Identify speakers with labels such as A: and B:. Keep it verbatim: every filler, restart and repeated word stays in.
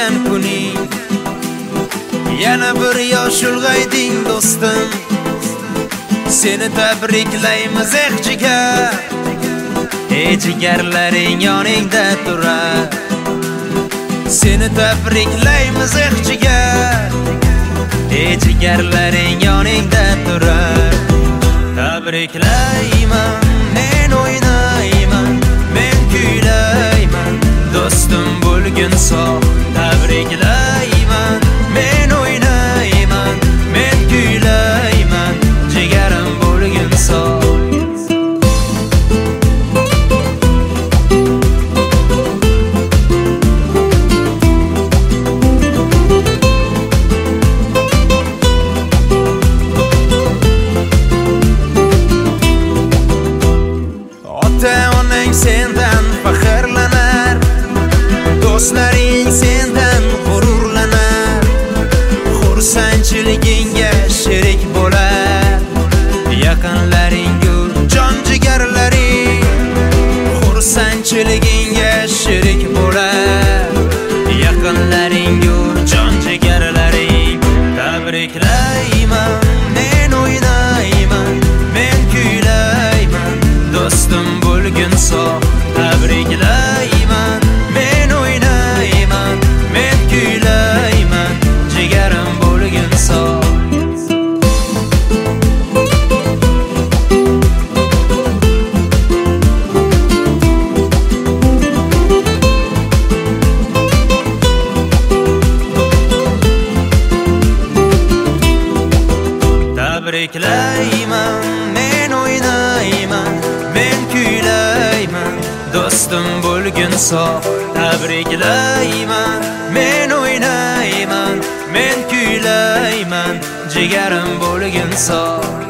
A: tug'ilgan kuning, yana bir yosh ulg'ayding do'stim. Seni tabriklaymiz eh jigar, ey jigarlaring yoningda turar. Seni tabriklaymiz eh jigar, ey jigarlaring yoningda turar. Tabriklayman, men o'ynayman, men kuylayman, do'stim bo'lgin sog'. Tabriklayman, men o'ynayman, men kuylayman, jigarim bo'lgin sog'. Ota-onang sendan faxrlanar, do'stlaring sendan g'ururlanar. Xursandchiligingga sherik bo'lar yaqinlaring-ku jon jigarlaring. Xursandchiligingga sherik bo'lar yaqinlaring-ku jon jigarlaring. Tabriklayman, men o'ynayman, men kuylayman, do'stim bo'lgin sog'. Tabriklayman, men o'ynayman, men kuylayman, jigarim bo'lgin sog'. Tabriklayman, men o'ynayman, men kuylayman, do'stim bo'lgin sog'. Tabriklayman, men o'ynayman, men kuylayman, jigarim bo'lgin sog'.